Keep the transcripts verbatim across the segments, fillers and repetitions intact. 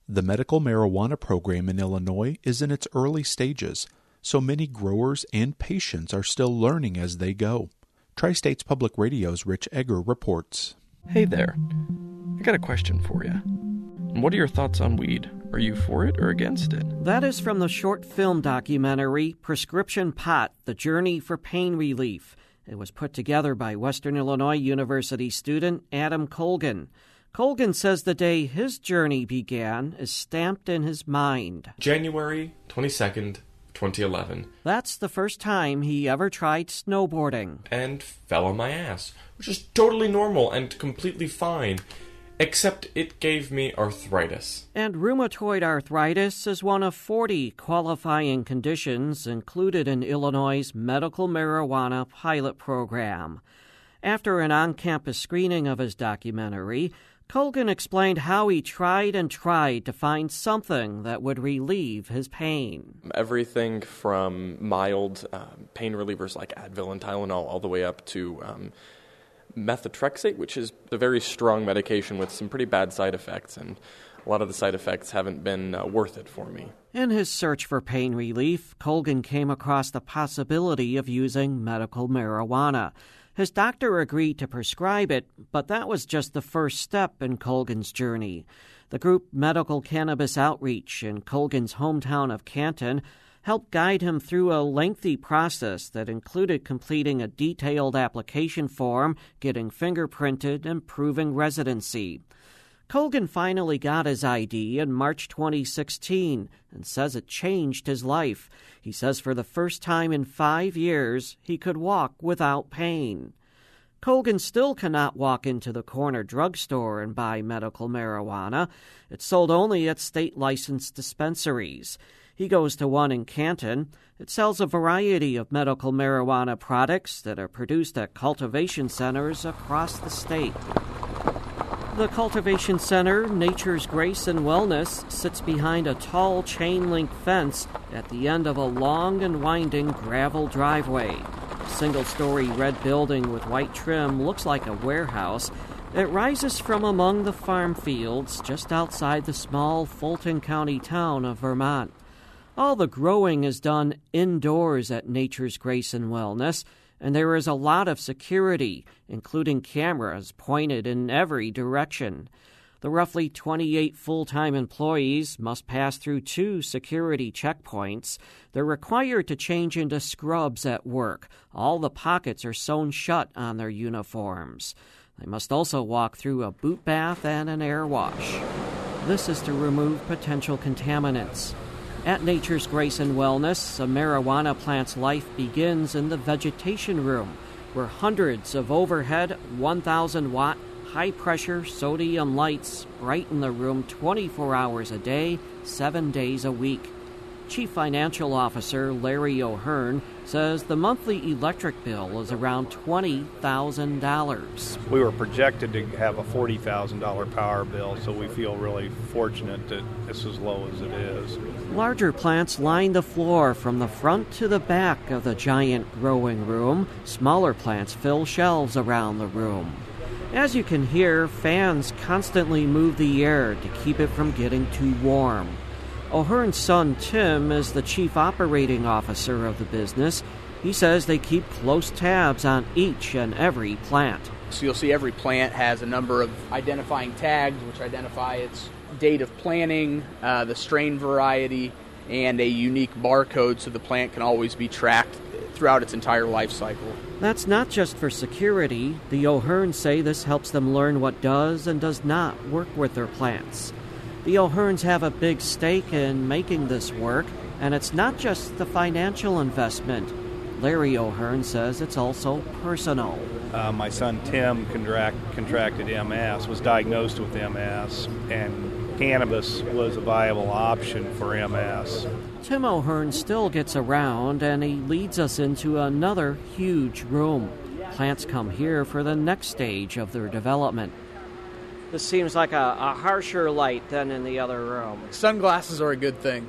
The medical marijuana program in Illinois is in its early stages, so many growers and patients are still learning as they go. Tri-States Public Radio's Rich Egger reports. Hey there. I got a question for you. What are your thoughts on weed? Are you for it or against it? That is from the short film documentary Prescription Pot, The Journey for Pain Relief. It was put together by Western Illinois University student Adam Colgan. Colgan says the day his journey began is stamped in his mind. January twenty-second, twenty eleven. That's the first time he ever tried snowboarding. And fell on my ass, which is totally normal and completely fine, except it gave me arthritis. And rheumatoid arthritis is one of forty qualifying conditions included in Illinois' medical marijuana pilot program. After an on-campus screening of his documentary, Colgan explained how he tried and tried to find something that would relieve his pain. Everything from mild uh, pain relievers like Advil and Tylenol all the way up to um, methotrexate, which is a very strong medication with some pretty bad side effects, and a lot of the side effects haven't been uh, worth it for me. In his search for pain relief, Colgan came across the possibility of using medical marijuana. His doctor agreed to prescribe it, but that was just the first step in Colgan's journey. The group Medical Cannabis Outreach in Colgan's hometown of Canton helped guide him through a lengthy process that included completing a detailed application form, getting fingerprinted, and proving residency. Colgan finally got his I D in March twenty sixteen and says it changed his life. He says for the first time in five years, he could walk without pain. Colgan still cannot walk into the corner drugstore and buy medical marijuana. It's sold only at state-licensed dispensaries. He goes to one in Canton. It sells a variety of medical marijuana products that are produced at cultivation centers across the state. The Cultivation Center, Nature's Grace and Wellness, sits behind a tall chain-link fence at the end of a long and winding gravel driveway. A single-story red building with white trim looks like a warehouse. It rises from among the farm fields just outside the small Fulton County town of Vermont. All the growing is done indoors at Nature's Grace and Wellness, and there is a lot of security, including cameras pointed in every direction. The roughly twenty-eight full-time employees must pass through two security checkpoints. They're required to change into scrubs at work. All the pockets are sewn shut on their uniforms. They must also walk through a boot bath and an air wash. This is to remove potential contaminants. At Nature's Grace and Wellness, a marijuana plant's life begins in the vegetation room, where hundreds of overhead one thousand watt high-pressure sodium lights brighten the room twenty-four hours a day, seven days a week. Chief Financial Officer Larry O'Hearn says the monthly electric bill is around twenty thousand dollars. We were projected to have a forty thousand dollars power bill, so we feel really fortunate that it's as low as it is. Larger plants line the floor from the front to the back of the giant growing room. Smaller plants fill shelves around the room. As you can hear, fans constantly move the air to keep it from getting too warm. O'Hearn's son, Tim, is the chief operating officer of the business. He says they keep close tabs on each and every plant. So you'll see every plant has a number of identifying tags, which identify its date of planting, uh, the strain variety, and a unique barcode so the plant can always be tracked throughout its entire life cycle. That's not just for security. The O'Hearns say this helps them learn what does and does not work with their plants. The O'Hearns have a big stake in making this work, and it's not just the financial investment. Larry O'Hearn says it's also personal. Uh, my son Tim contract, contracted M S, was diagnosed with M S, and cannabis was a viable option for M S. Tim O'Hearn still gets around, and he leads us into another huge room. Plants come here for the next stage of their development. This seems like a, a harsher light than in the other room. Sunglasses are a good thing.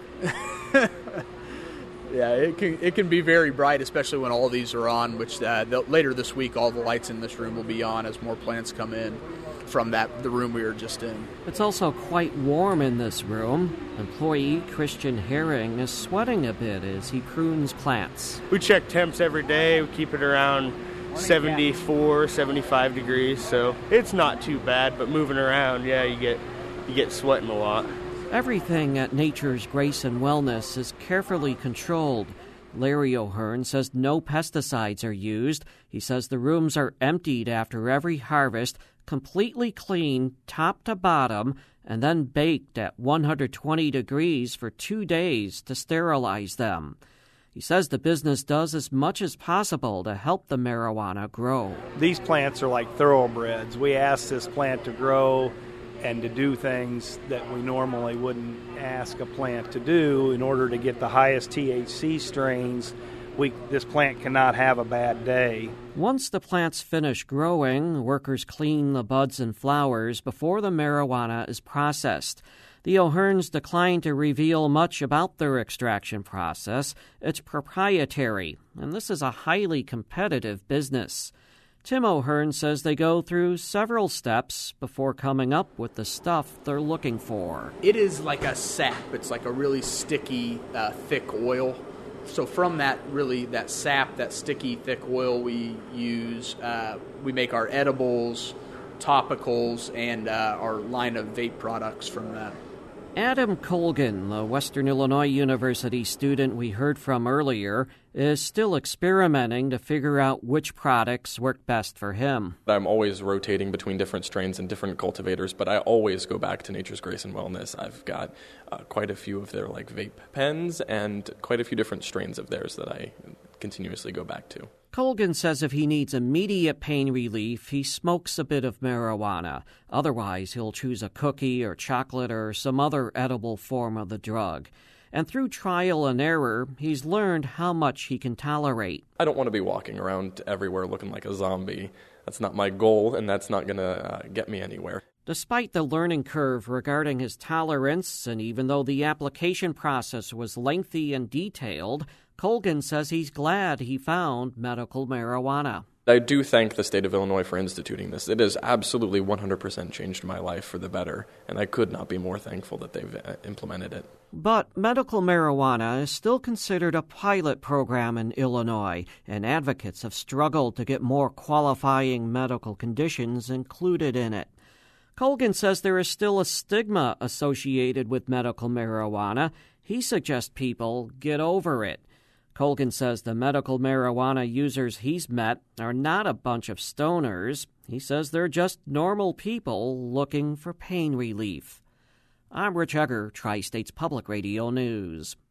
Yeah, it can it can be very bright, especially when all these are on, which uh, later this week all the lights in this room will be on as more plants come in. from that the room we were just in. It's also quite warm in this room. Employee Christian Herring is sweating a bit as he prunes plants. We check temps every day. We keep it around seventy-four, seventy-five degrees, so it's not too bad, but moving around, yeah, you get you get sweating a lot. Everything at Nature's Grace and Wellness is carefully controlled. Larry O'Hearn says no pesticides are used. He says the rooms are emptied after every harvest, completely cleaned top to bottom, and then baked at one hundred twenty degrees for two days to sterilize them. He says the business does as much as possible to help the marijuana grow. These plants are like thoroughbreds. We ask this plant to grow and to do things that we normally wouldn't ask a plant to do in order to get the highest T H C strains. We, this plant cannot have a bad day. Once the plants finish growing, workers clean the buds and flowers before the marijuana is processed. The O'Hearns declined to reveal much about their extraction process. It's proprietary, and this is a highly competitive business. Tim O'Hearn says they go through several steps before coming up with the stuff they're looking for. It is like a sap. It's like a really sticky, uh, thick oil. So from that, really, that sap, that sticky, thick oil we use, uh, we make our edibles, topicals, and uh, our line of vape products from that. Adam Colgan, the Western Illinois University student we heard from earlier, is still experimenting to figure out which products work best for him. I'm always rotating between different strains and different cultivators, but I always go back to Nature's Grace and Wellness. I've got uh, quite a few of their like vape pens and quite a few different strains of theirs that I continuously go back to. Colgan says if he needs immediate pain relief, he smokes a bit of marijuana. Otherwise, he'll choose a cookie or chocolate or some other edible form of the drug. And through trial and error, he's learned how much he can tolerate. I don't want to be walking around everywhere looking like a zombie. That's not my goal, and that's not going to uh, get me anywhere. Despite the learning curve regarding his tolerance, and even though the application process was lengthy and detailed, Colgan says he's glad he found medical marijuana. I do thank the state of Illinois for instituting this. It has absolutely one hundred percent changed my life for the better, and I could not be more thankful that they've implemented it. But medical marijuana is still considered a pilot program in Illinois, and advocates have struggled to get more qualifying medical conditions included in it. Colgan says there is still a stigma associated with medical marijuana. He suggests people get over it. Colgan says the medical marijuana users he's met are not a bunch of stoners. He says they're just normal people looking for pain relief. I'm Rich Egger, Tri-States Public Radio News.